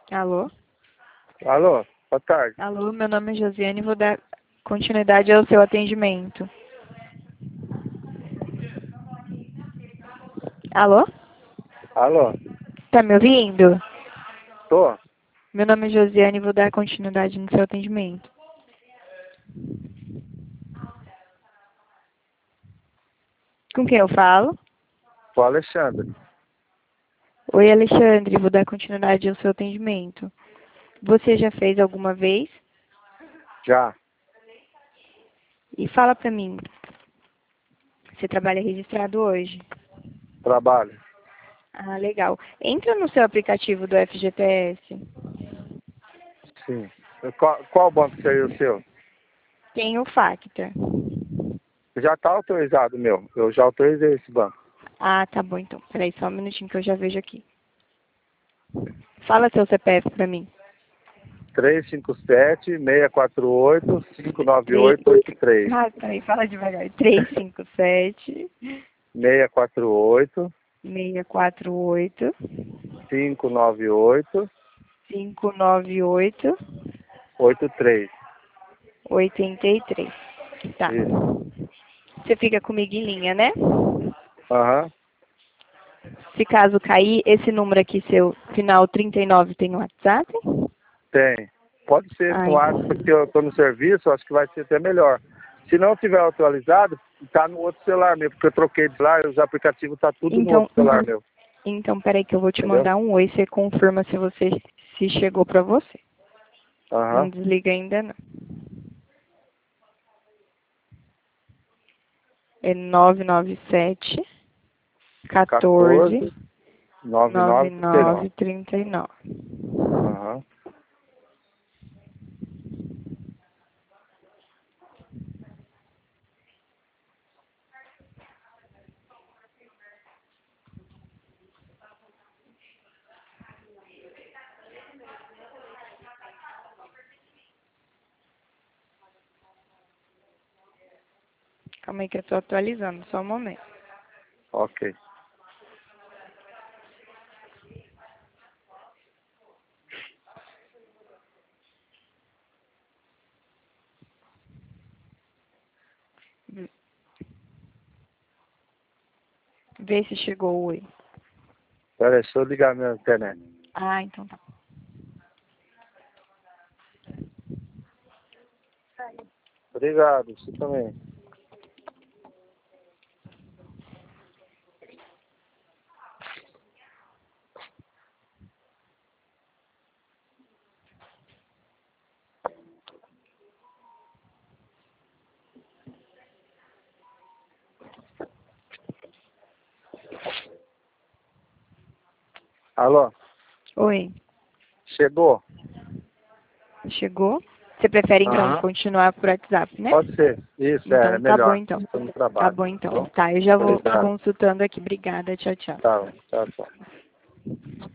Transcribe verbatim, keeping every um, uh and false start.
Alô? Alô, boa tarde. Alô, meu nome é Josiane e vou dar continuidade ao seu atendimento. Alô? Alô, Tá me ouvindo? tô? Meu nome é Josiane e vou dar continuidade no seu atendimento. Com quem eu falo? Sou Alexandre. Oi, Alexandre, vou dar continuidade ao seu atendimento. Você já fez alguma vez? Já, E fala pra mim, você trabalha registrado hoje? trabalho. Ah, legal. Entra no seu aplicativo do F G T S. Sim. Qual, qual banco seria o seu? Tem o Factor. Já está autorizado, meu. Eu já autorizei esse banco. Ah, tá bom então. Peraí só um minutinho que eu já vejo aqui. Fala seu C P F pra mim. três cinco sete, seis quatro oito, cinco nove Três... oito oito três. Ah, peraí, fala devagar. três cinco sete, seis quatro oito, seis quatro oito, cinco nove oito cinco nove oito, oito três. oito três. Tá. Isso. Você fica comigo em linha, né? Aham. Se caso cair, esse número aqui, seu final trinta e nove, tem o WhatsApp? Tem. Pode ser no Ai. WhatsApp, porque eu estou no serviço, acho que vai ser até melhor. Se não tiver atualizado, está no outro celular meu, porque eu troquei de lá e os aplicativos tá tudo no Então, outro celular meu. então, peraí que eu vou te Entendeu? mandar um oi, você confirma se você se chegou pra você. Não Aham. desliga ainda não. É nove nove sete, quatorze, quatorze, nove nove nove, trinta e nove, nove. trinta e nove. Aham. Calma aí que eu tô atualizando, só um momento. Ok. Vê se chegou o oi. Pera aí, deixa eu ligar minha internet. Ah, então tá. Obrigado, você também. Alô? Oi, Chegou? chegou? Você prefere então Aham. continuar por WhatsApp, né? Pode ser. Isso, é, é Então tá bom melhor. então. Estou no Tá trabalho. bom Tá então. bom? Tá, eu já vou Obrigado. consultando aqui. Obrigada, tchau, tchau. Tá, tchau, tchau.